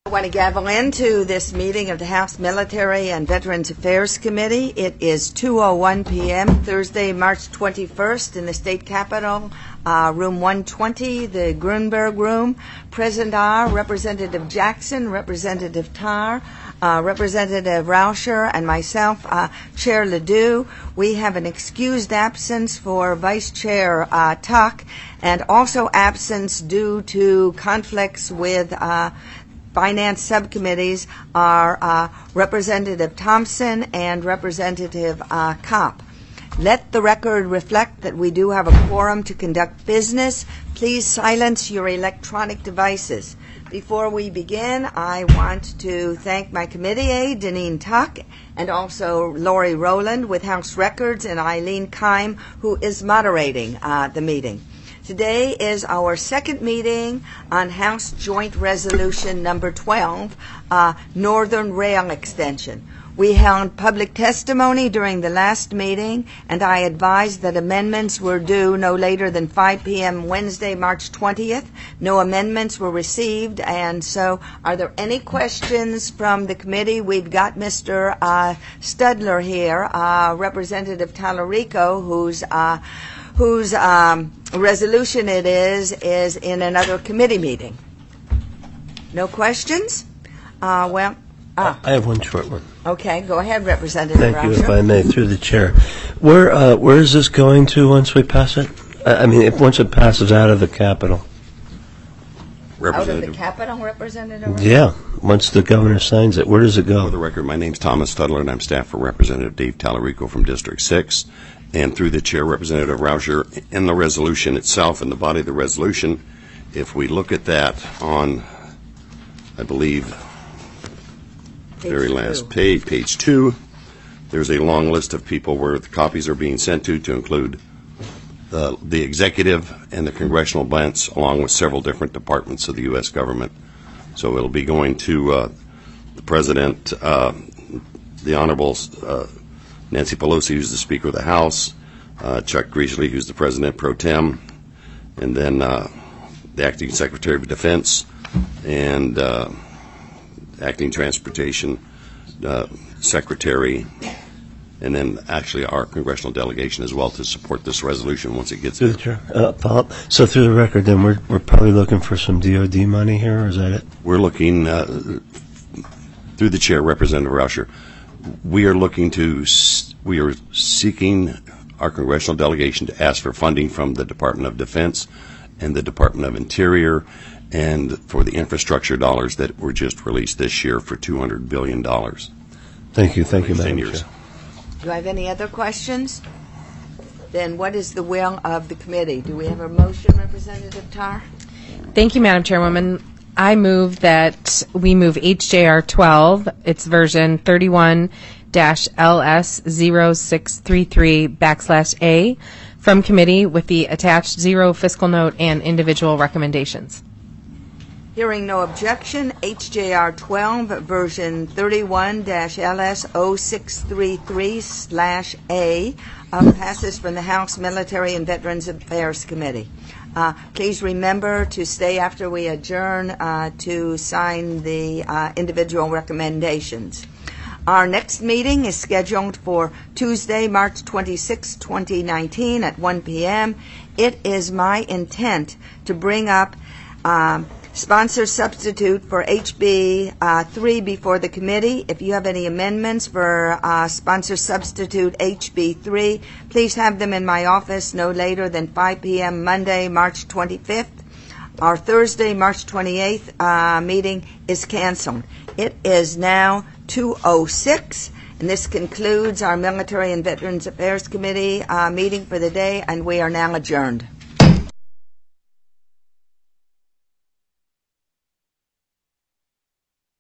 I want to gavel into this meeting of the House Military and Veterans Affairs Committee. It is 2:01 p.m., Thursday, March 21st, in the State Capitol, Room 120, the Grunberg Room. Present are Representative Jackson, Representative Tarr, Representative Rauscher, and myself, Chair Ledoux. We have an excused absence for Vice Chair Tuck, and also absence due to conflicts with Finance subcommittees are Representative Thompson and Representative Kopp. Let the record reflect that we do have a quorum to conduct business. Please silence your electronic devices. Before we begin, I want to thank my committee aide, Deneen Tuck, and also Lori Rowland with House Records, and Eileen Keim, who is moderating the meeting. Today is our second meeting on House Joint Resolution number 12, Northern Rail Extension. We held public testimony during the last meeting, and I advised that amendments were due no later than 5 p.m. Wednesday, March 20th. No amendments were received, and so are there any questions from the committee? We've got Mr. Studler here, Representative Tallarico, whose resolution it is in another committee meeting. No questions? I have one short one. Okay, go ahead, Representative Thank Rauscher. you, if I may, through the chair. Where is this going to once we pass it? I mean, once it passes out of the Capitol. Out of the Capitol, Representative Rauscher? Yeah, once the governor signs it, where does it go? For the record, my name's Thomas Studler, and I'm staff for Representative Dave Tallarico from District 6. And through the chair, Representative Rauscher, in the resolution itself, in the body of the resolution, if we look at that on, I believe, very last page, page 2, there's a long list of people where the copies are being sent to include the executive and the congressional branch, along with several different departments of the U.S. government. So it'll be going to the President, the Honorable Nancy Pelosi, who's the Speaker of the House, Chuck Griesley, who's the President pro tem, and then the Acting Secretary of Defense and Acting Transportation Secretary, and then actually our congressional delegation as well to support this resolution once it gets there. Paul, so through the record, then we're probably looking for some DOD money here, or is that it? We're looking, through the chair, Representative Rauscher, we are seeking our congressional delegation to ask for funding from the Department of Defense and the Department of Interior, and for the infrastructure dollars that were just released this year for $200 billion. Thank you, Madam Chair. Do I have any other questions? Then what is the will of the committee? Do we have a motion, Representative Tarr? Thank you, Madam Chairwoman. I move that we move HJR 12, its version 31-LS0633/A, from committee with the attached zero fiscal note and individual recommendations. Hearing no objection, HJR 12, version 31-LS0633/A, passes from the House Military and Veterans Affairs Committee. Please remember to stay after we adjourn to sign the individual recommendations. Our next meeting is scheduled for Tuesday, March 26, 2019 at 1 p.m. It is my intent to bring up sponsor substitute for HB 3 before the committee. If you have any amendments for sponsor substitute HB 3, please have them in my office no later than 5 p.m. Monday, March 25th. Our Thursday, March 28th meeting is canceled. It is now 2:06, and this concludes our Military and Veterans Affairs Committee meeting for the day, and we are now adjourned.